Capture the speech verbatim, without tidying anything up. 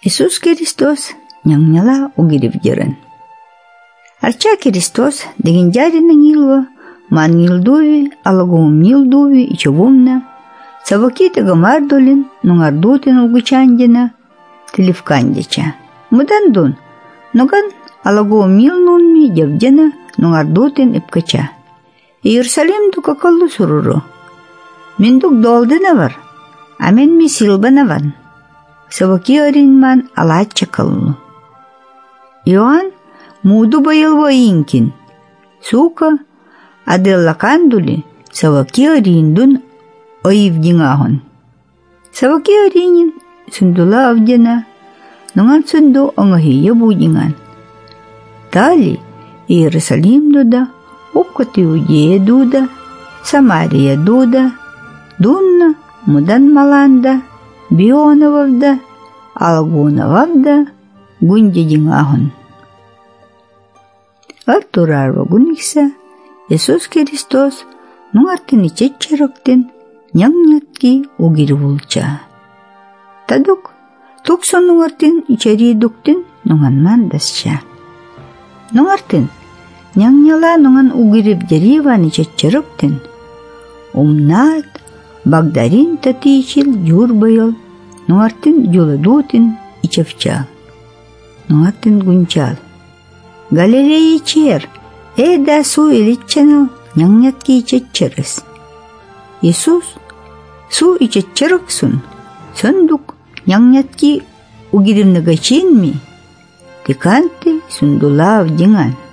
Иисус Христос няңняла угиревдерен. Арча Христос деген дядиның илва, ман илдуви, алагум нилдуви и чавумна, савакита гамардолин, нунгардутин угучандина, тилифкандича. Мудандун, ноган алагум нилнунми девдена, нунгардутин ипкача. Иерусалим дука каллу суруру. Мен дук долдынавар, а мен ми силбанаван. Саваки аринман алача каллу. Иоанн муду байылва инкин. Сука, адыллакандули саваки ариндун оивдингахун. Саваки аринин сундула авдена, нунган сунду ангахия будинган. Тали Иерусалим дуда, Упкати Иудея дуда, Самария дуда, Дунна, Мудан Маланда, Бионовавда, Алгунававда, Гундидингахун. Артурарва гуникса, Иисус Христос нунгартын ичетчероктен нянgnятки угирвулча. Тадук, туксон нунгартын ичеридуктен нунганман дасча. Нунгартын нянняла нунган угиревдериван ичетчероктен умнат Багдарин татичил юрбайыл, нуартын юладутын ичевчал. Нуартын гунчал. Галерея чер, эда су илитчанал, нянgnятки ичетчерес. Иисус су ичетчероксун, сөндук нянgnятки угиревнагачинми, тиканты сундулав дingан.